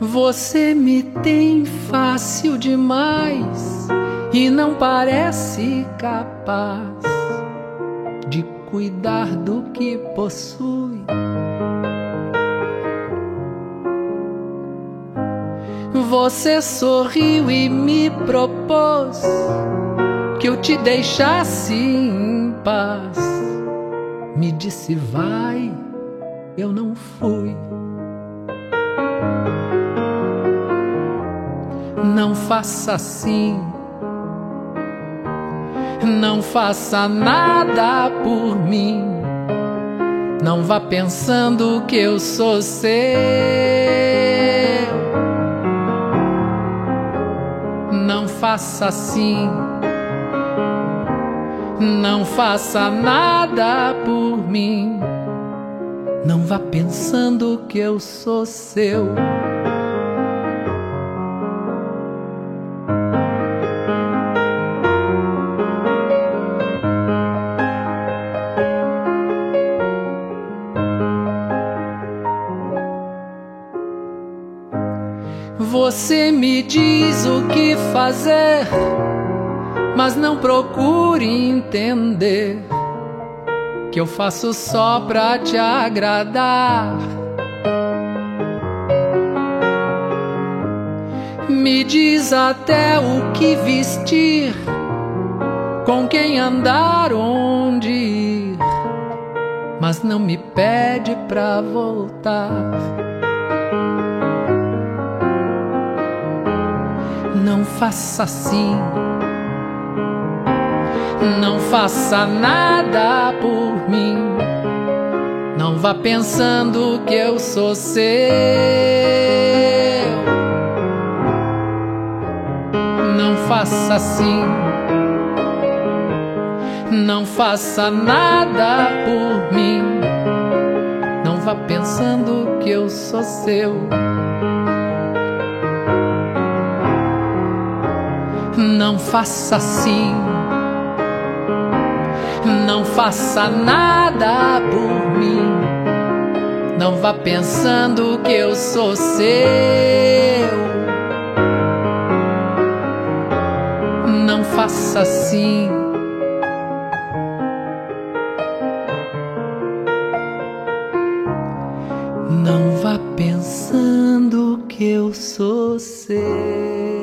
Você me tem fácil demais e não parece capaz de cuidar do que possui. Você sorriu e me propôs que eu te deixasse em paz. Me disse vai, eu não fui. Não faça assim, não faça nada por mim. Não vá pensando que eu sou seu. Não faça assim, não faça nada por mim. Não vá pensando que eu sou seu. Você me diz o que fazer, mas não procure entender que eu faço só pra te agradar. Me diz até o que vestir, com quem andar, onde ir, mas não me pede pra voltar. Não faça assim, não faça nada por mim. Não vá pensando que eu sou seu. Não faça assim, não faça nada por mim. Não vá pensando que eu sou seu. Não faça assim, não faça nada por mim. Não vá pensando que eu sou seu. Não faça assim. Não vá pensando que eu sou seu.